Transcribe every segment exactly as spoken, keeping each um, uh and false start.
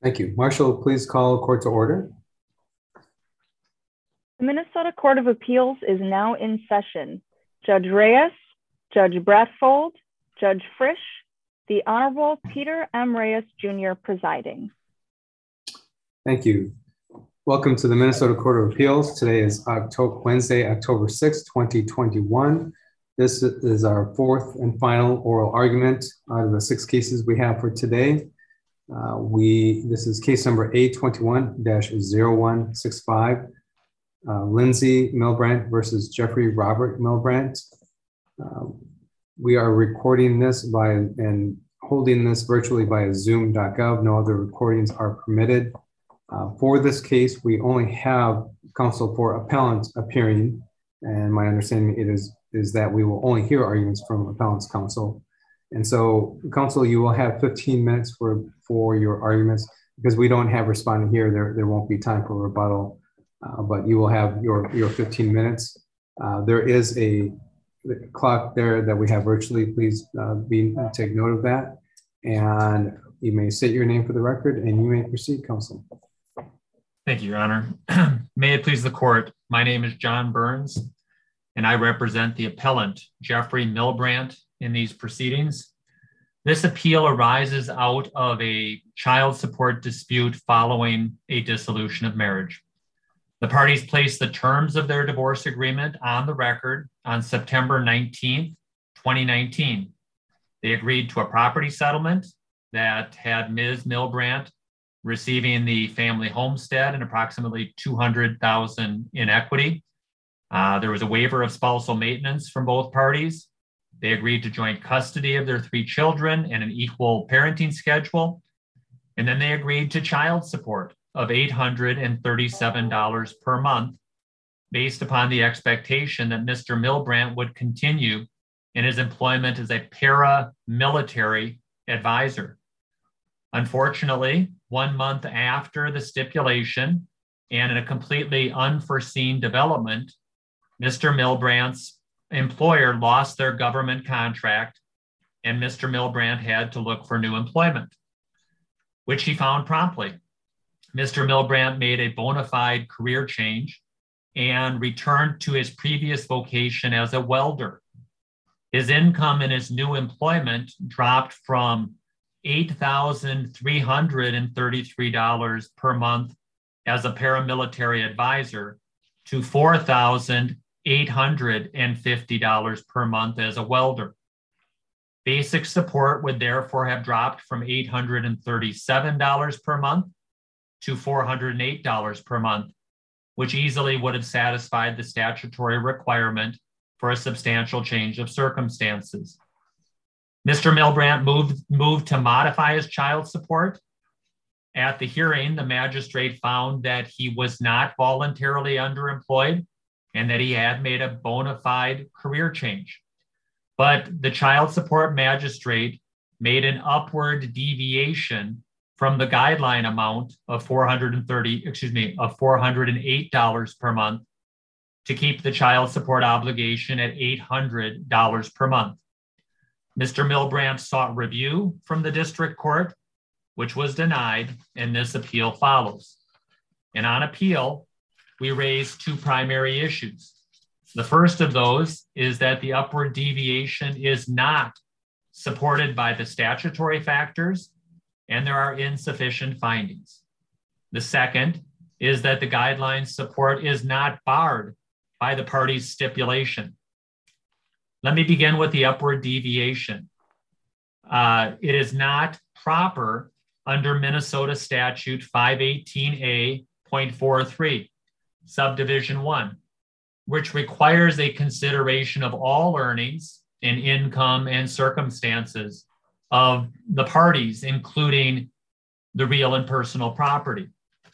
Thank you. Marshall, please call court to order. The Minnesota Court of Appeals is now in session. Judge Reyes, Judge Bradfold, Judge Frisch, the Honorable Peter M. Reyes, Junior presiding. Thank you. Welcome to the Minnesota Court of Appeals. Today is October, Wednesday, October sixth, twenty twenty-one. This is our fourth and final oral argument out of the six cases we have for today. Uh, we This is case number A twenty-one dash zero one six five, uh, Lindsay Milbrandt versus Jeffrey Robert Milbrandt. Uh, we are recording this by and holding this virtually via zoom dot gov. No other recordings are permitted. Uh, for this case, we only have counsel for appellant appearing, and my understanding it is, is that we will only hear arguments from appellant's counsel. And so, counsel, you will have fifteen minutes for, for your arguments. Because we don't have responding here, there, there won't be time for rebuttal, uh, but you will have your, your fifteen minutes. Uh, there is a clock there that we have virtually. Please uh, be, take note of that. And you may state your name for the record and you may proceed, counsel. Thank you, Your Honor. May it please the court, my name is John Burns, and I represent the appellant, Jeffrey Milbrandt, in these proceedings. This appeal arises out of a child support dispute following a dissolution of marriage. The parties placed the terms of their divorce agreement on the record on September nineteenth, twenty nineteen. They agreed to a property settlement that had Miz Milbrandt receiving the family homestead and approximately two hundred thousand dollars in equity. Uh, there was a waiver of spousal maintenance from both parties. They agreed to joint custody of their three children and an equal parenting schedule. And then they agreed to child support of eight hundred thirty-seven dollars per month based upon the expectation that Mister Milbrandt would continue in his employment as a paramilitary advisor. Unfortunately, one month after the stipulation and in a completely unforeseen development, Mister Milbrandt's employer lost their government contract and Mister Milbrandt had to look for new employment, which he found promptly. Mister Milbrandt made a bona fide career change and returned to his previous vocation as a welder. His income in his new employment dropped from eight thousand three hundred thirty-three dollars per month as a paramilitary advisor to four thousand eight hundred fifty dollars per month as a welder. Basic support would therefore have dropped from eight hundred thirty-seven dollars per month to four hundred eight dollars per month, which easily would have satisfied the statutory requirement for a substantial change of circumstances. Mister Milbrandt moved, moved to modify his child support. At the hearing, the magistrate found that he was not voluntarily underemployed and that he had made a bona fide career change. But the child support magistrate made an upward deviation from the guideline amount of four hundred thirty, excuse me, of four hundred eight dollars per month to keep the child support obligation at eight hundred dollars per month. Mister Milbrandt sought review from the district court, which was denied, and this appeal follows. And on appeal, we raised two primary issues. The first of those is that the upward deviation is not supported by the statutory factors, and there are insufficient findings. The second is that the guidelines support is not barred by the parties' stipulation. Let me begin with the upward deviation. Uh, it is not proper under Minnesota statute five eighteen A point four three, subdivision one, which requires a consideration of all earnings and income and circumstances of the parties, including the real and personal property.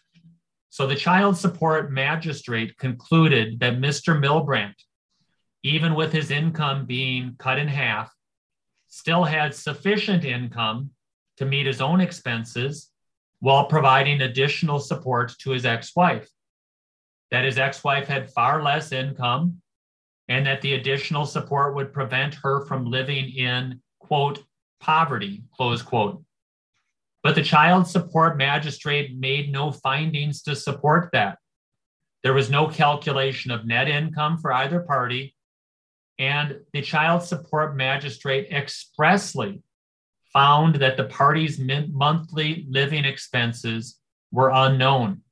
So the child support magistrate concluded that Mister Milbrandt, even with his income being cut in half, still had sufficient income to meet his own expenses while providing additional support to his ex-wife. That his ex-wife had far less income and that the additional support would prevent her from living in, quote, poverty, close quote. But the child support magistrate made no findings to support that. There was no calculation of net income for either party, and the child support magistrate expressly found that the parties' monthly living expenses were unknown.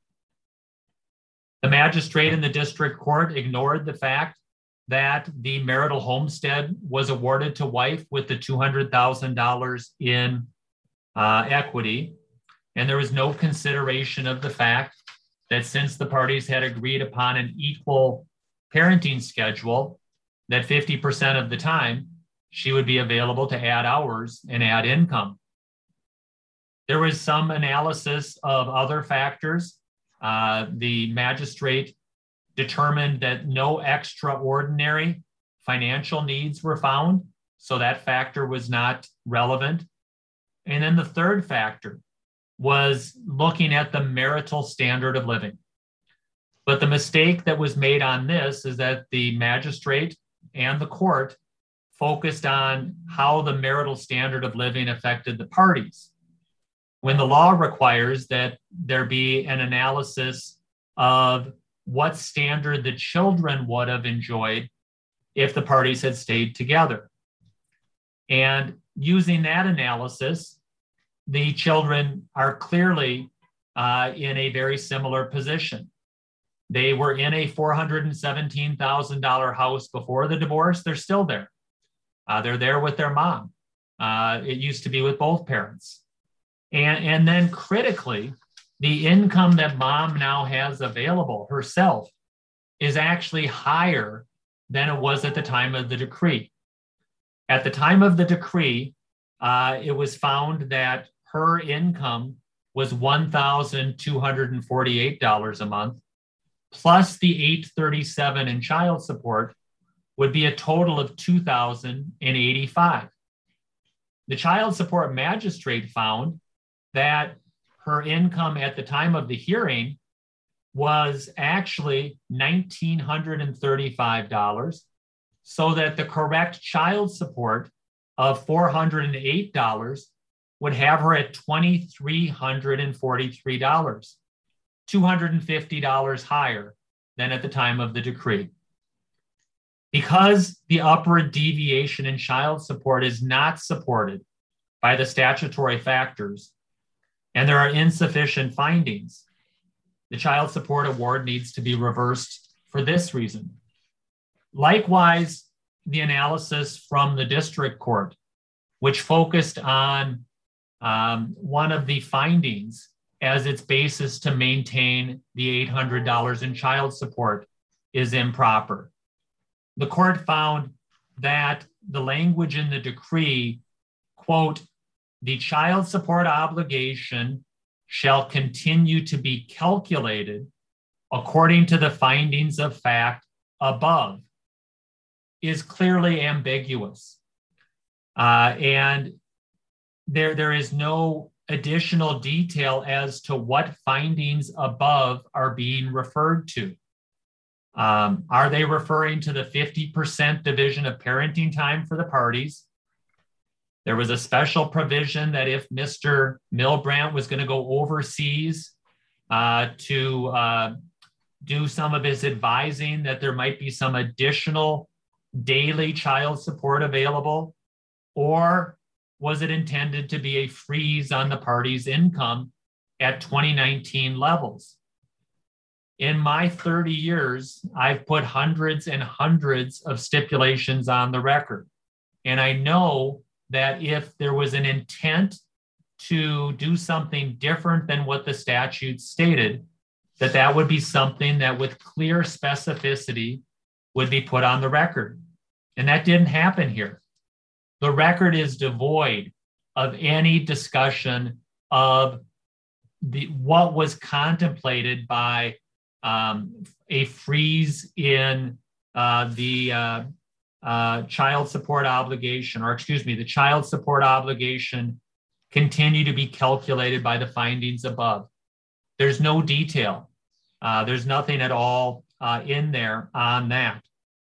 The magistrate in the district court ignored the fact that the marital homestead was awarded to wife with the two hundred thousand dollars in uh, equity, and there was no consideration of the fact that since the parties had agreed upon an equal parenting schedule, that fifty percent of the time she would be available to add hours and add income. There was some analysis of other factors. Uh, the magistrate determined that no extraordinary financial needs were found, so that factor was not relevant. And then the third factor was looking at the marital standard of living. But the mistake that was made on this is that the magistrate and the court focused on how the marital standard of living affected the parties, when the law requires that there be an analysis of what standard the children would have enjoyed if the parties had stayed together. And using that analysis, the children are clearly uh, in a very similar position. They were in a four hundred seventeen thousand dollars house before the divorce. They're still there. Uh, they're there with their mom. Uh, it used to be with both parents. And, and then critically, the income that mom now has available herself is actually higher than it was at the time of the decree. At the time of the decree, uh, it was found that her income was one thousand two hundred forty-eight dollars a month, plus the eight hundred thirty-seven dollars in child support would be a total of two thousand eighty-five dollars. The child support magistrate found that her income at the time of the hearing was actually one thousand nine hundred thirty-five dollars, so that the correct child support of four hundred eight dollars would have her at two thousand three hundred forty-three dollars, two hundred fifty dollars higher than at the time of the decree. Because the upward deviation in child support is not supported by the statutory factors, and there are insufficient findings, the child support award needs to be reversed for this reason. Likewise, the analysis from the district court, which focused on um, one of the findings as its basis to maintain the eight hundred dollars in child support, is improper. The court found that the language in the decree, quote, "The child support obligation shall continue to be calculated according to the findings of fact above," is clearly ambiguous. Uh, and there, there is no additional detail as to what findings above are being referred to. Um, are they referring to the fifty percent division of parenting time for the parties? There was a special provision that if Mister Milbrandt was going to go overseas uh, to uh, do some of his advising, that there might be some additional daily child support available? Or was it intended to be a freeze on the parties' income at twenty nineteen levels? In my thirty years, I've put hundreds and hundreds of stipulations on the record. And I know that if there was an intent to do something different than what the statute stated, that that would be something that with clear specificity would be put on the record. And that didn't happen here. The record is devoid of any discussion of the what was contemplated by um, a freeze in uh, the uh, uh, child support obligation, or excuse me, the child support obligation continue to be calculated by the findings above. There's no detail. Uh, there's nothing at all uh, in there on that.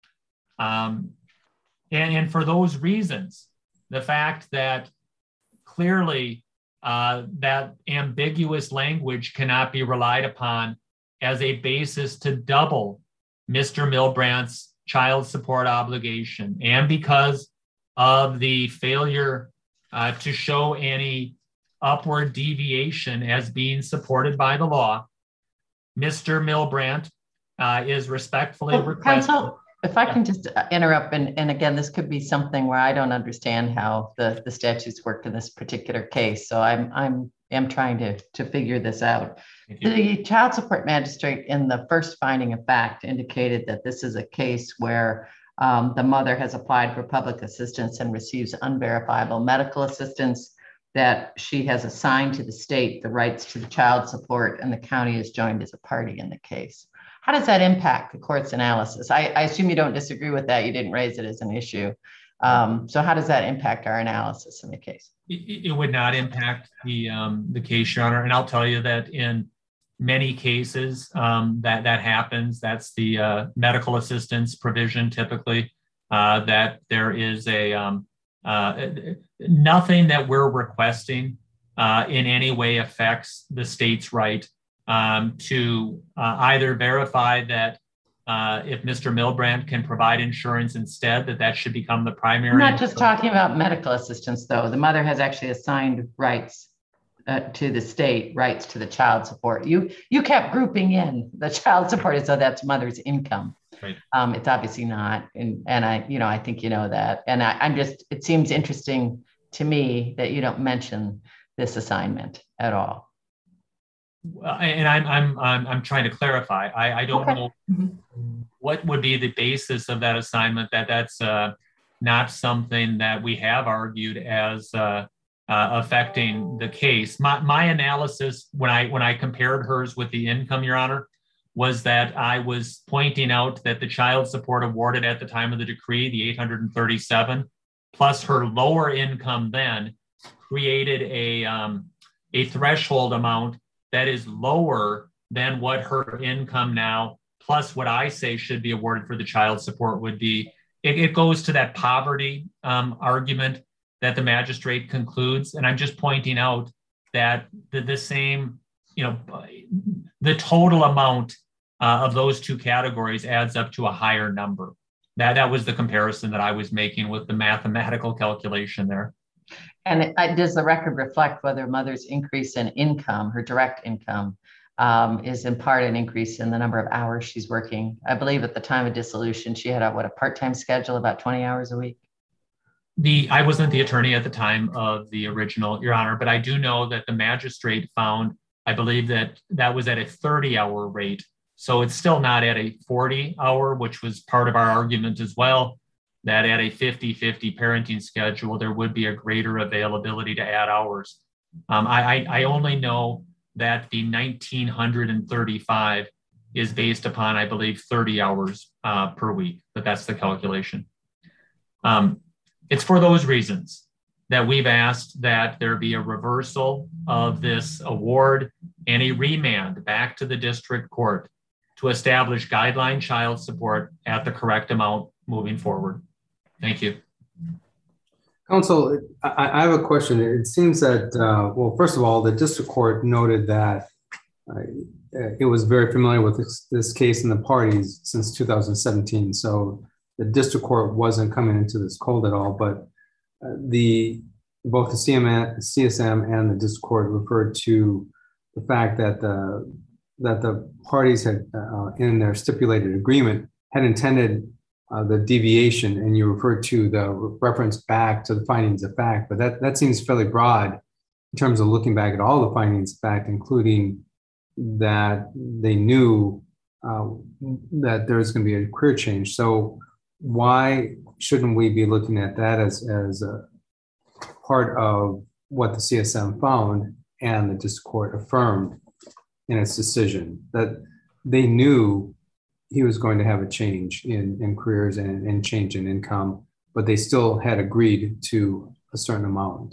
Um, and, and for those reasons, the fact that clearly uh, that ambiguous language cannot be relied upon as a basis to double Mister Milbrandt's child support obligation. And because of the failure uh, to show any upward deviation as being supported by the law, Mister Milbrandt uh, is respectfully oh, requesting. Counsel, if I can just interrupt, and, and again, this could be something where I don't understand how the, the statutes work in this particular case. So I'm I'm am trying to, to figure this out. The child support magistrate in the first finding of fact indicated that this is a case where um, the mother has applied for public assistance and receives unverifiable medical assistance, that she has assigned to the state the rights to the child support, and the county is joined as a party in the case. How does that impact the court's analysis? I, I assume you don't disagree with that. You didn't raise it as an issue. Um, so how does that impact our analysis in the case? It, it would not impact the, um, the case, Your Honor. And I'll tell you that in many cases um, that, that happens, that's the uh, medical assistance provision typically, uh, that there is a, um, uh, nothing that we're requesting uh, in any way affects the state's right um, to uh, either verify that uh, if Mister Milbrandt can provide insurance instead, that that should become the primary. I'm not just talking about medical assistance, though. The mother has actually assigned rights uh, to the state, rights to the child support. You you kept grouping in the child support as though that's mother's income. Right. Um, it's obviously not, and and I you know I think you know that, and I, I'm just it seems interesting to me that you don't mention this assignment at all. Uh, and I'm I'm I'm I'm trying to clarify. I, I don't okay. know mm-hmm. what would be the basis of that assignment. That that's uh, not something that we have argued as uh, uh, affecting the case. My my analysis when I when I compared hers with the income, Your Honor, was that I was pointing out that the child support awarded at the time of the decree, the eight hundred thirty-seven, plus her lower income then, created a um, a threshold amount that is lower than what her income now, plus what I say should be awarded for the child support would be. It, it goes to that poverty um, argument that the magistrate concludes. And I'm just pointing out that the, the same, you know, the total amount uh, of those two categories adds up to a higher number. That, that was the comparison that I was making with the mathematical calculation there. And it, uh, does the record reflect whether mother's increase in income, her direct income, um, is in part an increase in the number of hours she's working? I believe at the time of dissolution, she had a, what, a part-time schedule, about twenty hours a week? The I wasn't the attorney at the time of the original, Your Honor, but I do know that the magistrate found, I believe that that was at a thirty hour rate. So it's still not at a forty hour, which was part of our argument as well, that at a fifty fifty parenting schedule, there would be a greater availability to add hours. Um, I, I, I only know that the nineteen thirty-five is based upon, I believe, thirty hours uh, per week, but that's the calculation. Um, it's for those reasons that we've asked that there be a reversal of this award and a remand back to the district court to establish guideline child support at the correct amount moving forward. Thank you. Counsel, I, I have a question. It seems that, uh, well, first of all, the district court noted that uh, it was very familiar with this, this case and the parties since two thousand seventeen. So the district court wasn't coming into this cold at all, but uh, the both the C M S, C S M and the district court referred to the fact that the, that the parties had, uh, in their stipulated agreement, had intended Uh, the deviation, and you referred to the reference back to the findings of fact, but that, that seems fairly broad in terms of looking back at all the findings of fact, including that they knew uh, that there's going to be a career change. So why shouldn't we be looking at that as, as a part of what the C S M found and the district court affirmed in its decision, that they knew he was going to have a change in, in careers and, and change in income, but they still had agreed to a certain amount?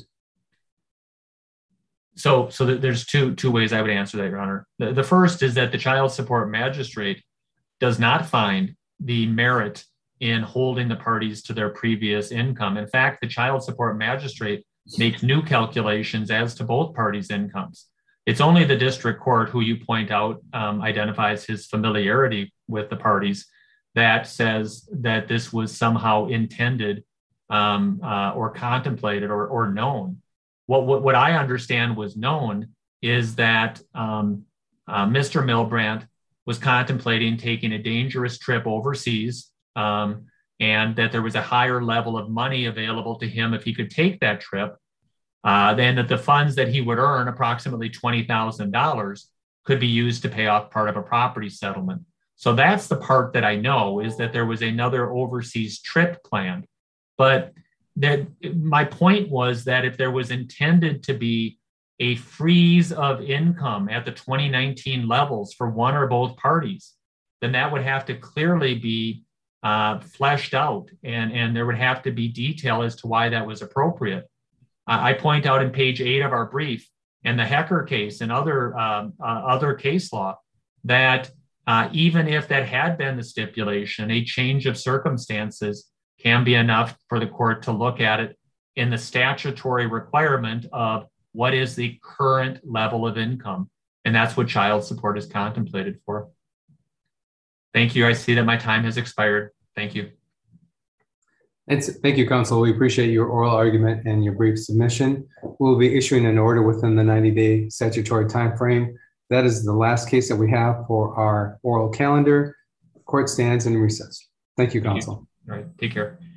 So, so there's two, two ways I would answer that, Your Honor. The, the first is that the child support magistrate does not find the merit in holding the parties to their previous income. In fact, the child support magistrate make new calculations as to both parties' incomes. It's only the district court, who you point out um, identifies his familiarity with the parties, that says that this was somehow intended um, uh, or contemplated or, or known. What, what, what I understand was known is that um, uh, Mister Milbrandt was contemplating taking a dangerous trip overseas, um, and that there was a higher level of money available to him if he could take that trip, uh, then that the funds that he would earn, approximately twenty thousand dollars, could be used to pay off part of a property settlement. So that's the part that I know, is that there was another overseas trip planned. But that my point was that if there was intended to be a freeze of income at the twenty nineteen levels for one or both parties, then that would have to clearly be uh, fleshed out, and, and there would have to be detail as to why that was appropriate. Uh, I point out in page eight of our brief, and the Hecker case and other, uh, uh, other case law, that uh, even if that had been the stipulation, a change of circumstances can be enough for the court to look at it in the statutory requirement of what is the current level of income. And that's what child support is contemplated for. Thank you. I see that my time has expired. Thank you. It's, thank you, counsel. We appreciate your oral argument and your brief submission. We'll be issuing an order within the ninety day statutory timeframe. That is the last case that we have for our oral calendar. Court stands in recess. Thank you, counsel. All right. Take care.